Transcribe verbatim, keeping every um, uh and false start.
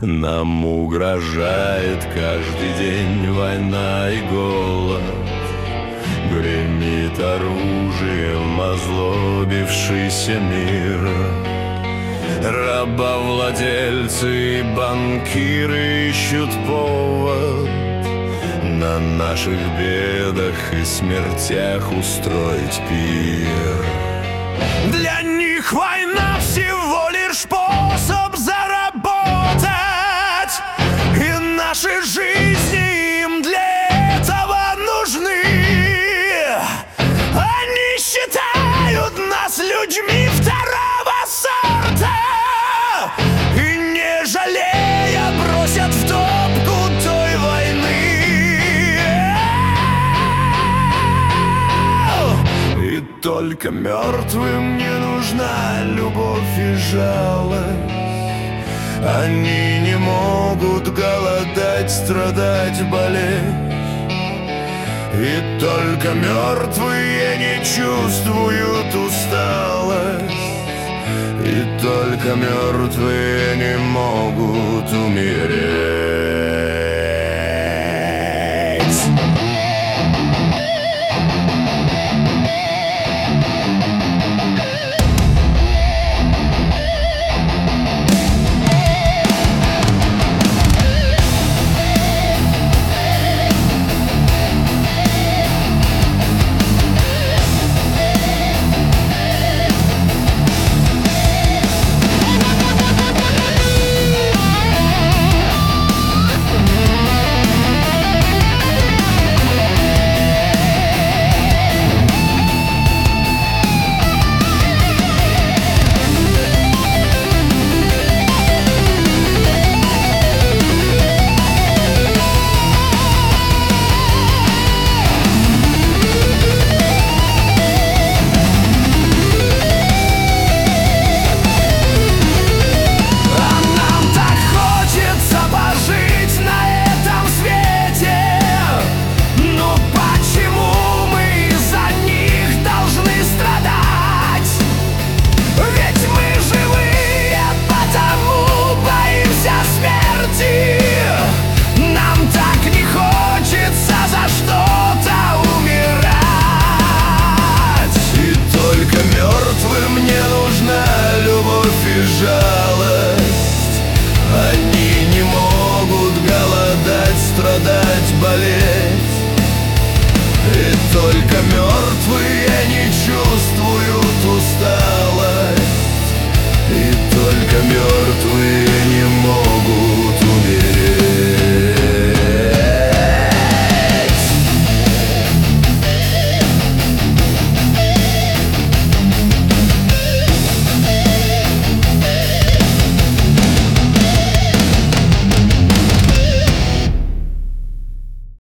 Нам угрожает каждый день война и голод. Гремит оружием озлобившийся мир. Рабовладельцы и банкиры ищут повод на наших бедах и смертях устроить пир. Для них война всего лишь способ заработать, и наши жизни им для этого нужны. Они считают нас людьми второго сорта и, не жалея, бросят в топку той войны. И только мертвым не нужна любовь и жалость. Они не могут голодать, страдать, болеть. И только мертвые не чувствуют усталость. И только мертвые не могут умереть. Жалость. Они не могут голодать, страдать, болеть. И только мертвые не чувствуют усталость. И только мертвые не могут